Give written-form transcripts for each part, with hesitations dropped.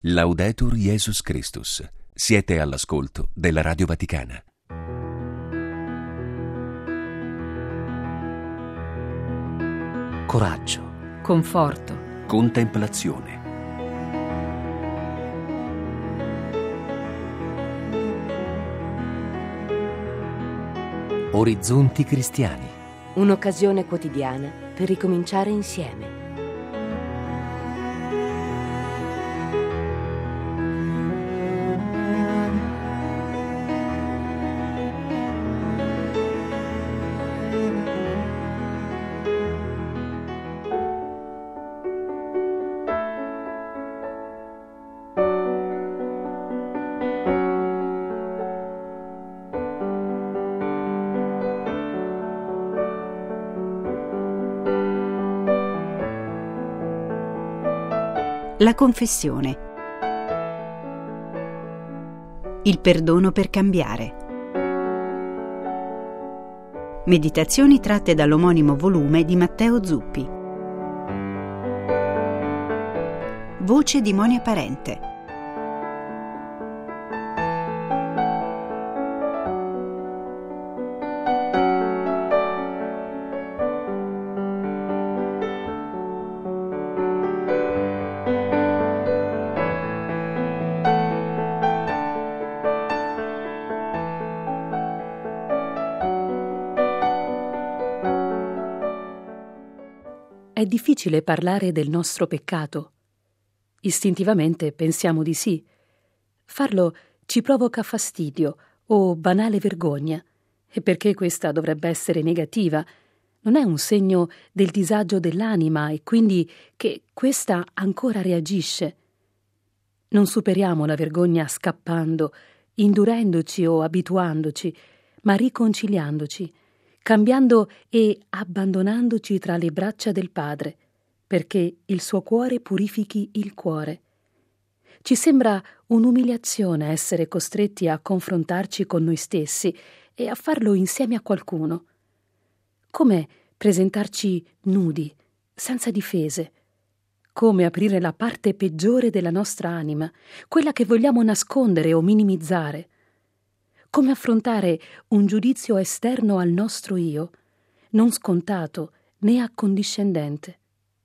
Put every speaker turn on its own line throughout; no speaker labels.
Laudetur Jesus Christus. Siete all'ascolto della Radio Vaticana.
Coraggio,
conforto,
Contemplazione.
orizzonti cristiani.
Un'occasione quotidiana per ricominciare insieme.
La confessione. Il perdono per cambiare. Meditazioni tratte dall'omonimo volume di Matteo Zuppi. Voce di Monia Parente.
È difficile parlare del nostro peccato. Istintivamente pensiamo di sì. Farlo ci provoca fastidio o banale vergogna. E perché questa dovrebbe essere negativa? Non è un segno del disagio dell'anima e quindi che questa ancora reagisce. Non superiamo la vergogna scappando, indurendoci o abituandoci, ma riconciliandoci, cambiando e abbandonandoci tra le braccia del Padre, perché il suo cuore purifichi il cuore. Ci sembra un'umiliazione essere costretti a confrontarci con noi stessi e a farlo insieme a qualcuno. Come presentarci nudi, senza difese. Come aprire la parte peggiore della nostra anima, quella che vogliamo nascondere o minimizzare. Come affrontare un giudizio esterno al nostro io, non scontato né accondiscendente.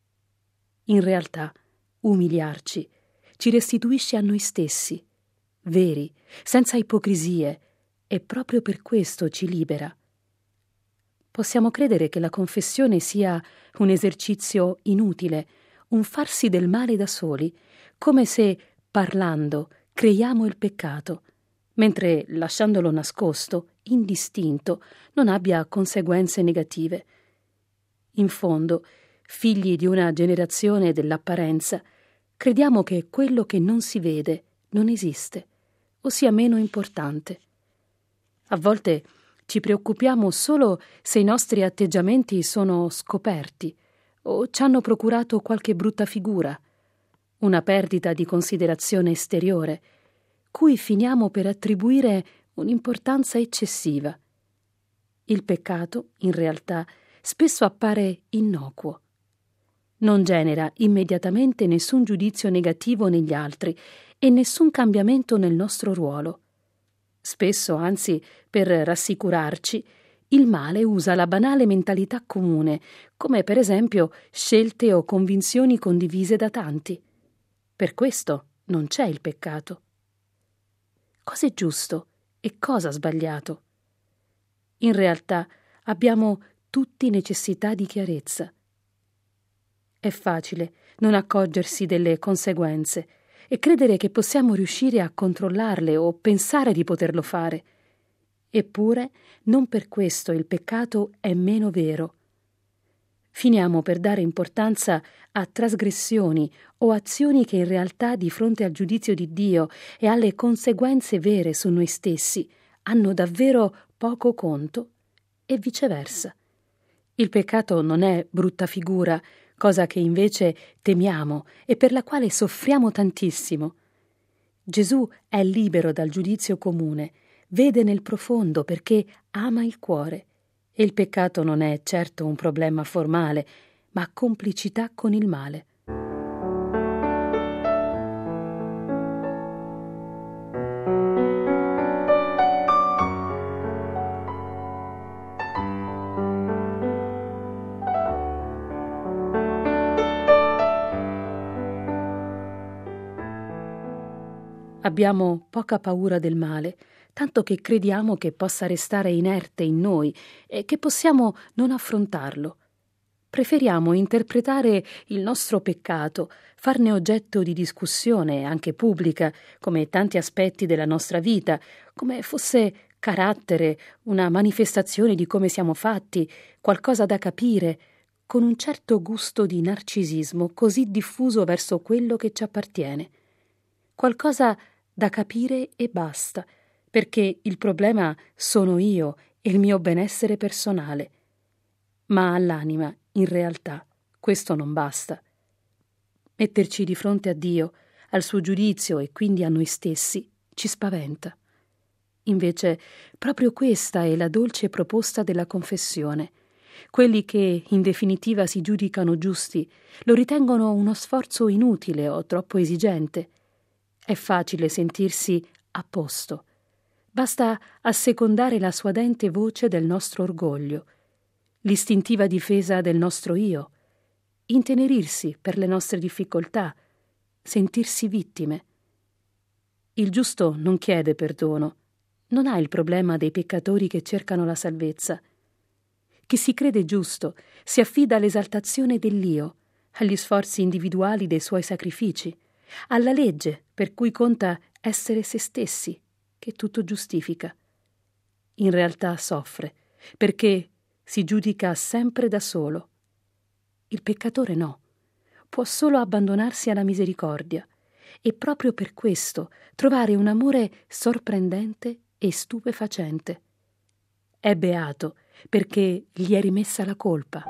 In realtà, umiliarci ci restituisce a noi stessi, veri, senza ipocrisie, e proprio per questo ci libera. Possiamo credere che la confessione sia un esercizio inutile, un farsi del male da soli, come se, parlando, creiamo il peccato, mentre lasciandolo nascosto, indistinto, non abbia conseguenze negative. In fondo, figli di una generazione dell'apparenza, crediamo che quello che non si vede non esiste, o sia meno importante. A volte ci preoccupiamo solo se i nostri atteggiamenti sono scoperti o ci hanno procurato qualche brutta figura, una perdita di considerazione esteriore, cui finiamo per attribuire un'importanza eccessiva. Il peccato, in realtà, spesso appare innocuo. Non genera immediatamente nessun giudizio negativo negli altri e nessun cambiamento nel nostro ruolo. Spesso, anzi, per rassicurarci, il male usa la banale mentalità comune, come per esempio scelte o convinzioni condivise da tanti. Per questo non c'è il peccato. Cosa è giusto e cosa sbagliato? In realtà abbiamo tutti necessità di chiarezza. È facile non accorgersi delle conseguenze e credere che possiamo riuscire a controllarle o pensare di poterlo fare. Eppure, non per questo il peccato è meno vero. Finiamo per dare importanza a trasgressioni o azioni che in realtà, di fronte al giudizio di Dio e alle conseguenze vere su noi stessi, hanno davvero poco conto, e viceversa. Il peccato non è brutta figura, cosa che invece temiamo e per la quale soffriamo tantissimo. Gesù è libero dal giudizio comune, vede nel profondo perché ama il cuore. E il peccato non è certo un problema formale, ma complicità con il male. Abbiamo poca paura del male, tanto che crediamo che possa restare inerte in noi e che possiamo non affrontarlo. Preferiamo interpretare il nostro peccato, farne oggetto di discussione, anche pubblica, come tanti aspetti della nostra vita, come fosse carattere, una manifestazione di come siamo fatti, qualcosa da capire, con un certo gusto di narcisismo così diffuso verso quello che ci appartiene. Qualcosa da capire e basta, perché il problema sono io e il mio benessere personale. Ma all'anima, in realtà, questo non basta. Metterci di fronte a Dio, al suo giudizio e quindi a noi stessi, ci spaventa. Invece, proprio questa è la dolce proposta della confessione. Quelli che, in definitiva, si giudicano giusti, lo ritengono uno sforzo inutile o troppo esigente. È facile sentirsi a posto. Basta assecondare la suadente voce del nostro orgoglio, l'istintiva difesa del nostro io, intenerirsi per le nostre difficoltà, sentirsi vittime. Il giusto non chiede perdono, non ha il problema dei peccatori che cercano la salvezza. Chi si crede giusto si affida all'esaltazione dell'io, agli sforzi individuali dei suoi sacrifici, alla legge per cui conta essere se stessi, che tutto giustifica. In realtà soffre, perché si giudica sempre da solo. Il peccatore no, può solo abbandonarsi alla misericordia e proprio per questo trovare un amore sorprendente e stupefacente. È beato perché gli è rimessa la colpa.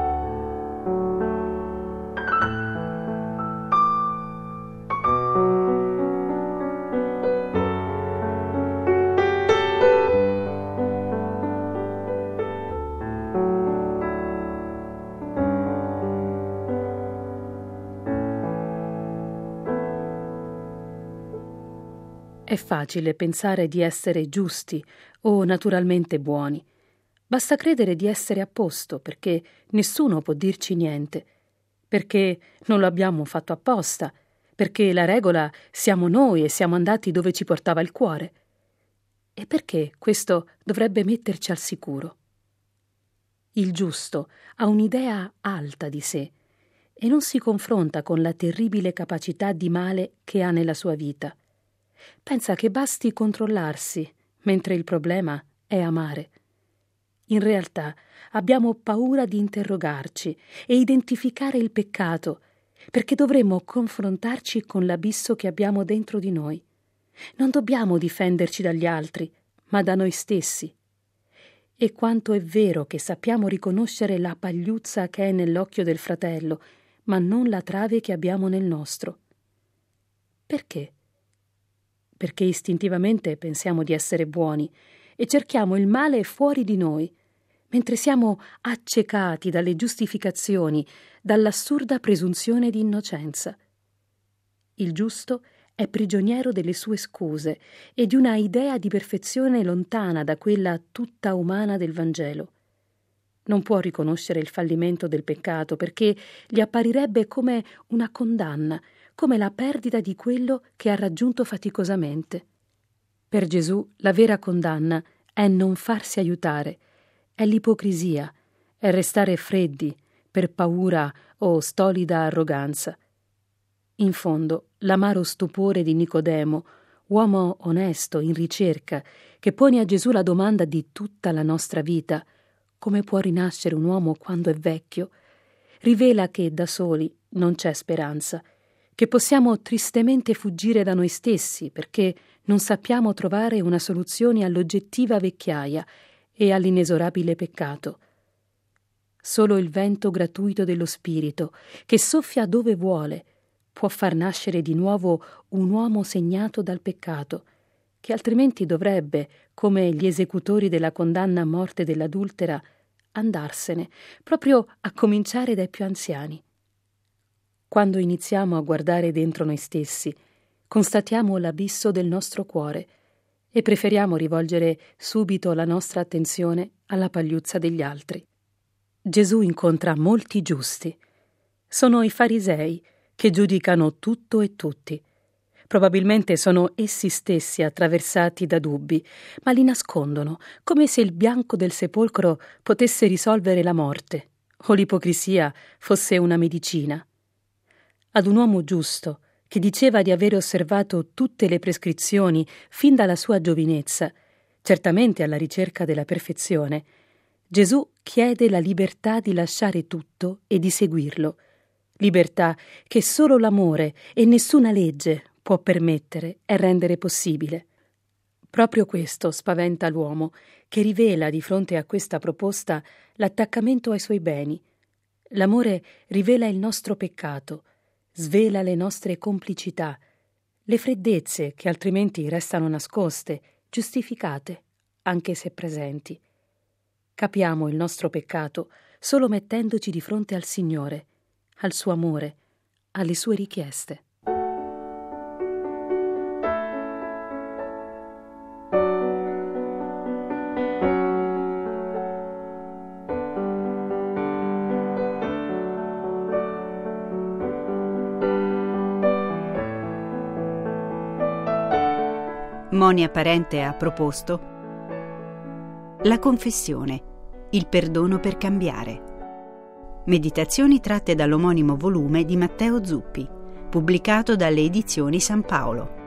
È facile pensare di essere giusti o naturalmente buoni. Basta credere di essere a posto perché nessuno può dirci niente, perché non lo abbiamo fatto apposta, perché la regola siamo noi e siamo andati dove ci portava il cuore. E perché questo dovrebbe metterci al sicuro? Il giusto ha un'idea alta di sé e non si confronta con la terribile capacità di male che ha nella sua vita. Pensa che basti controllarsi, mentre il problema è amare. In realtà abbiamo paura di interrogarci e identificare il peccato, perché dovremmo confrontarci con l'abisso che abbiamo dentro di noi. Non dobbiamo difenderci dagli altri, ma da noi stessi. E quanto è vero che sappiamo riconoscere la pagliuzza che è nell'occhio del fratello, ma non la trave che abbiamo nel nostro. Perché? Perché istintivamente pensiamo di essere buoni e cerchiamo il male fuori di noi, mentre siamo accecati dalle giustificazioni, dall'assurda presunzione di innocenza. Il giusto è prigioniero delle sue scuse e di una idea di perfezione lontana da quella tutta umana del Vangelo. Non può riconoscere il fallimento del peccato perché gli apparirebbe come una condanna, come la perdita di quello che ha raggiunto faticosamente. Per Gesù la vera condanna è non farsi aiutare, è l'ipocrisia, è restare freddi per paura o stolida arroganza. In fondo, l'amaro stupore di Nicodemo, uomo onesto in ricerca, che pone a Gesù la domanda di tutta la nostra vita: come può rinascere un uomo quando è vecchio? Rivela che da soli non c'è speranza, che possiamo tristemente fuggire da noi stessi perché non sappiamo trovare una soluzione all'oggettiva vecchiaia e all'inesorabile peccato. Solo il vento gratuito dello Spirito, che soffia dove vuole, può far nascere di nuovo un uomo segnato dal peccato, che altrimenti dovrebbe, come gli esecutori della condanna a morte dell'adultera, andarsene, proprio a cominciare dai più anziani. Quando iniziamo a guardare dentro noi stessi, constatiamo l'abisso del nostro cuore e preferiamo rivolgere subito la nostra attenzione alla pagliuzza degli altri. Gesù incontra molti giusti. Sono i farisei che giudicano tutto e tutti. Probabilmente sono essi stessi attraversati da dubbi, ma li nascondono, come se il bianco del sepolcro potesse risolvere la morte, o l'ipocrisia fosse una medicina. Ad un uomo giusto, che diceva di avere osservato tutte le prescrizioni fin dalla sua giovinezza, certamente alla ricerca della perfezione, Gesù chiede la libertà di lasciare tutto e di seguirlo, libertà che solo l'amore e nessuna legge può permettere e rendere possibile. Proprio questo spaventa l'uomo, che rivela di fronte a questa proposta l'attaccamento ai suoi beni. L'amore rivela il nostro peccato, svela le nostre complicità, le freddezze che altrimenti restano nascoste, giustificate, anche se presenti. Capiamo il nostro peccato solo mettendoci di fronte al Signore, al suo amore, alle sue richieste.
Monia Parente ha proposto La confessione, il perdono per cambiare. Meditazioni tratte dall'omonimo volume di Matteo Zuppi, pubblicato dalle Edizioni San Paolo.